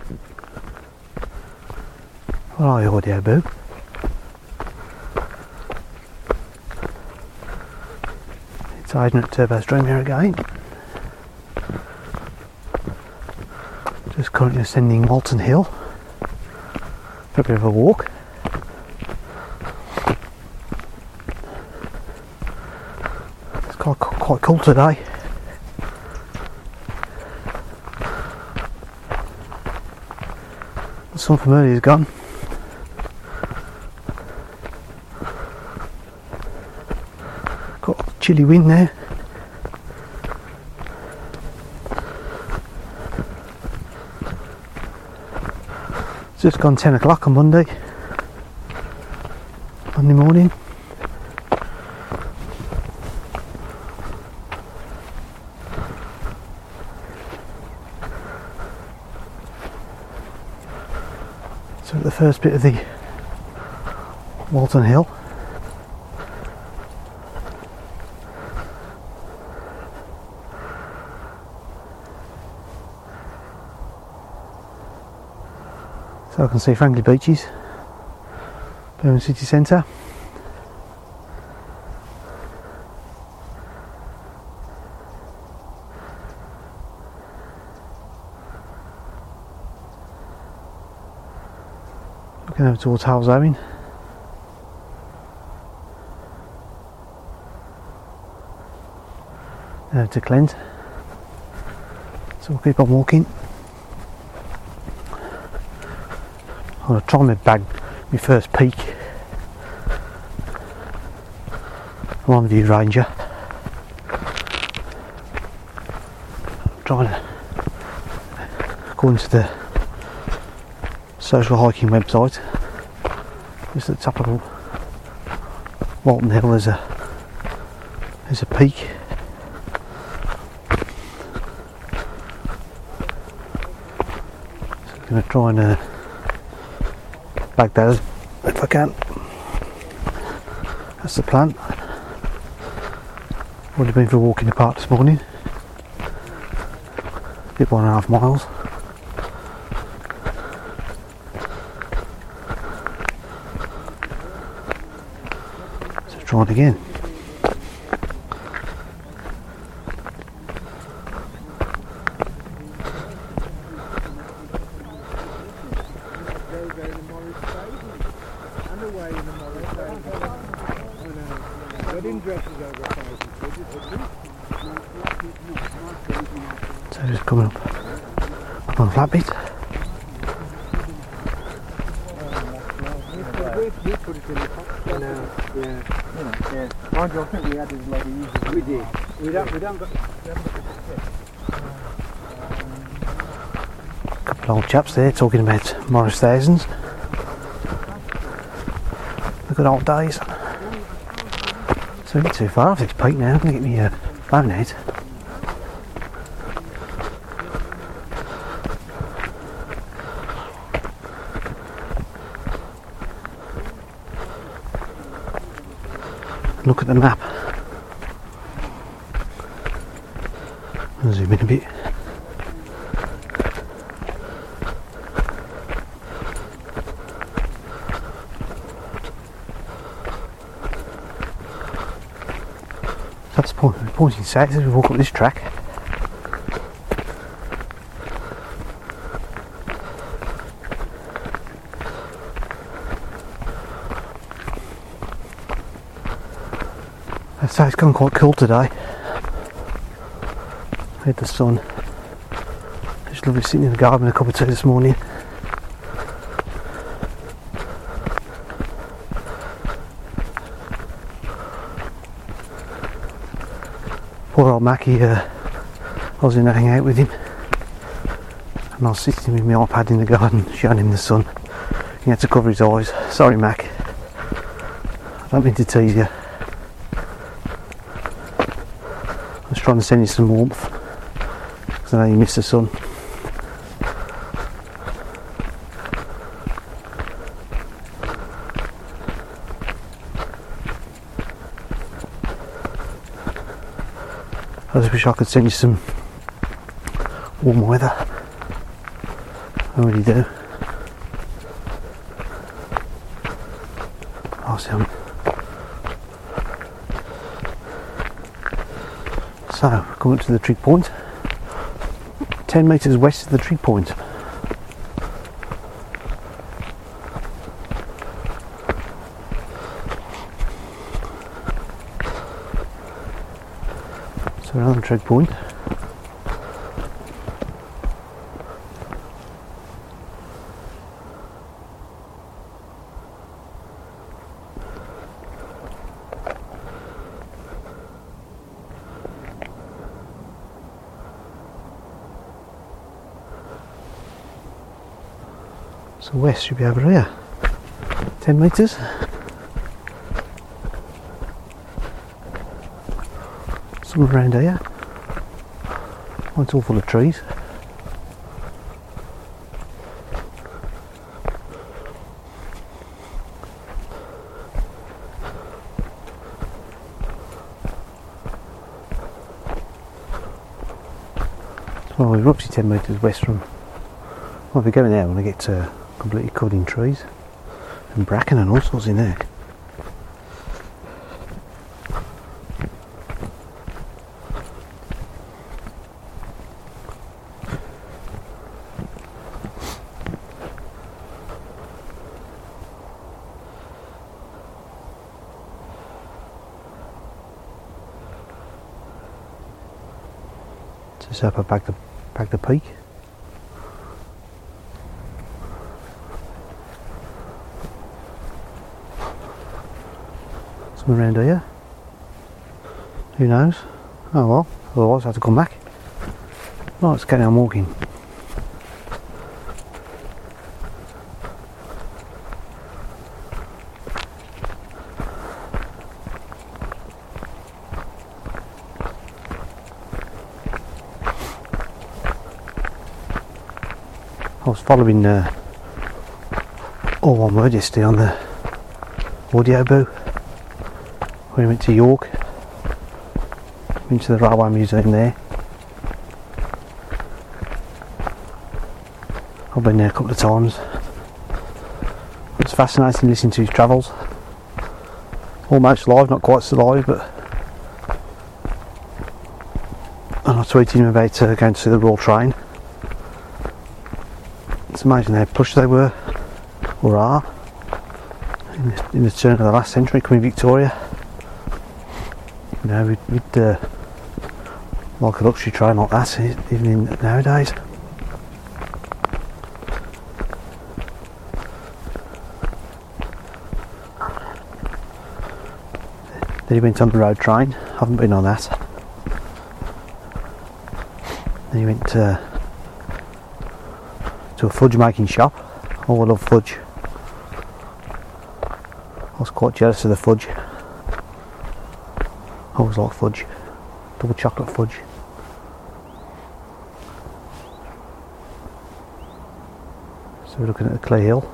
What are you, audio boo? It's hiding at Turbo Stream here again. Just currently ascending Walton Hill for a bit of a walk. It's quite cool today. The sun from earlier is gone. Got a chilly wind there. It's just gone 10 o'clock on Monday morning. So at the first bit of the Walton Hill. So I can see Franklin Beaches, Birmingham city centre. Looking over towards Halesowen. Over to Clent. So we'll keep on walking. I'm going to try and bag my first peak. I'm on the View Ranger. I'm trying to, according to the social hiking website, just at the top of Walton Hill there's a peak. So I'm going to try and bag that if I can. That's the plan. Already been for a walk in the park this morning. Did 1.5 miles. So try it again. So just coming up on a flat bit. Mind you, I think we had a lot of users. We did. We don't got. A couple of old chaps there talking about Morris Thousands. The good old days. So a bit too far off this peak now. I'm going to get me phone out. Look at the map. I'll zoom in a bit. That's pointing south as we walk up this track. So it's gone quite cool today. I had the sun. It's lovely sitting in the garden with a cup of tea this morning. Poor old Mackie, I was in hanging out with him and I was sitting with my iPad in the garden showing him the sun. He had to cover his eyes. Sorry Mac, I don't mean to tease you. I was trying to send you some warmth because I know you miss the sun. I just wish I could send you some warm weather. I really do. Awesome. So, coming up to the trig point. 10 metres west of the trig point. So we're on the trig point. So west should be over here. 10 metres. Somewhere around here. Oh, it's all full of trees. Well, we're roughly 10 metres west from. Well, if we're going there, we're going to get completely covered in trees and bracken and all sorts in there. So up I back the peak. Somewhere around here. Who knows? Oh well, otherwise I have to come back. Right, let's carry on walking. I was following all one word yesterday on the Audioboo when we went to York. Went to the Railway Museum there. I've been there a couple of times. It's fascinating listening to his travels. Almost live, not quite so live, but. And I tweeted him about going to see the Royal Train. It's amazing how plush they were, or are, in the turn of the last century, coming Victoria. You know, we'd like a luxury train like that, even nowadays. Then he went on the road train, haven't been on that. Then he went to a fudge making shop. Oh, I love fudge. I was quite jealous of the fudge. I always like fudge. Double chocolate fudge. So we're looking at the Clay Hill.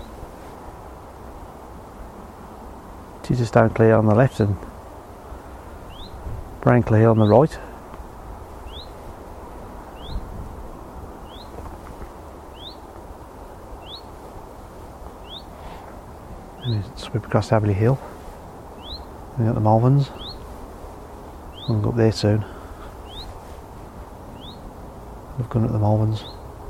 Jesus Stone Clay on the left and Brown Clay Hill on the right. Sweep across Aberley Hill. We got the Malverns. We'll go up there soon. We've gone at the Malverns.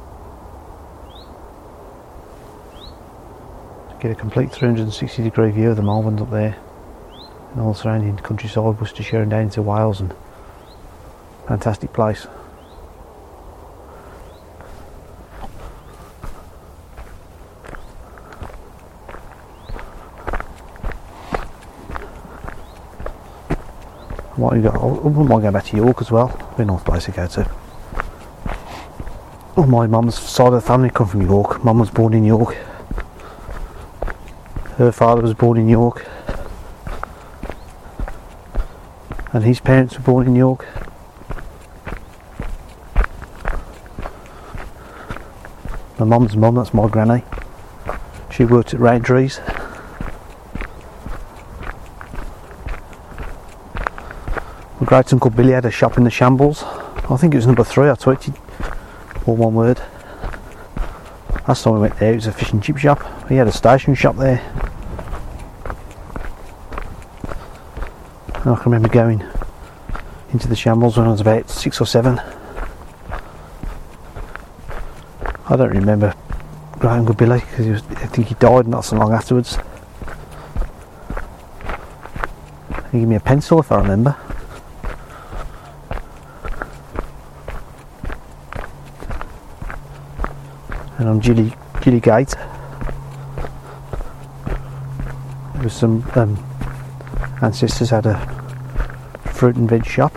Get a complete 360 degree view of the Malverns up there and all the surrounding countryside, Worcestershire and down to Wales, and fantastic place. I wouldn't mind going back to York as well. Be a nice place to go to. Oh, my mum's side of the family come from York. Mum was born in York. Her father was born in York. And his parents were born in York. My mum's mum, that's my granny. She worked at Roundtrees. My great uncle Billy had a shop in the Shambles. I think it was number 3, I tweeted. All one word. Last time we went there it was a fish and chip shop. He had a stationery shop there. And I can remember going into the shambles when I was about 6 or 7. I don't remember Graham Billy because I think he died not so long afterwards. He gave me a pencil if I remember. And on Gilly Gate there was some ancestors had a fruit and veg shop.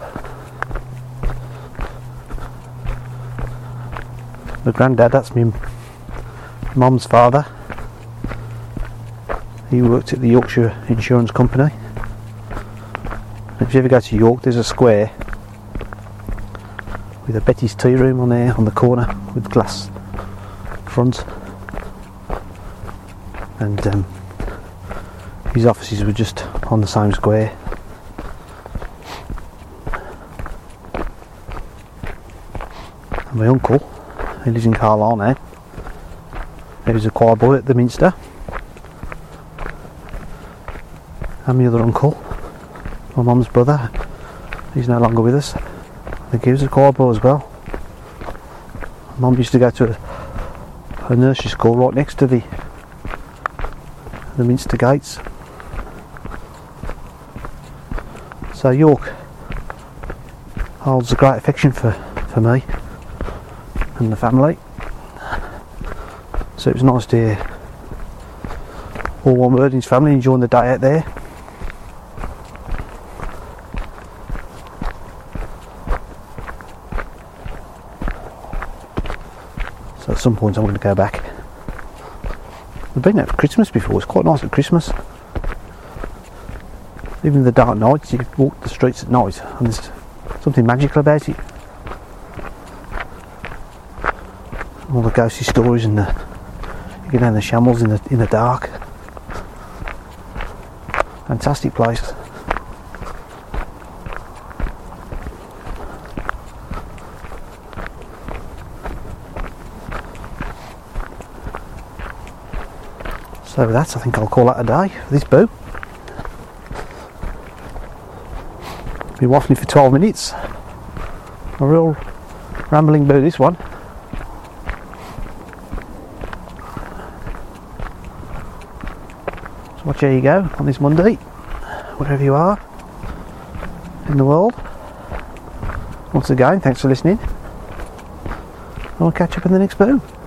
My granddad, that's my mum's father, he worked at the Yorkshire Insurance Company. If you ever go to York, there's a square with a Betty's tea room on there on the corner with glass front, and his offices were just on the same square. And my uncle, he lives in Carlisle now, he was a choir boy at the Minster. And my other uncle, my mum's brother, he's no longer with us. I think he was a choir boy as well. Mum used to go to a nursery school right next to the Minster gates. So York holds a great affection for me and the family. So it was nice to hear all one word in his family enjoying the day out there. So at some point I'm going to go back. I've been there for Christmas before, it's quite nice at Christmas. Even in the dark nights, you walk the streets at night and there's something magical about it. All the ghostly stories and you get down the shambles in the dark. Fantastic place. So with that, I think I'll call that a day for this boo. Been waffling for 12 minutes. A real rambling boo, this one. So watch how you go on this Monday, wherever you are in the world. Once again, thanks for listening. I'll catch up in the next boo.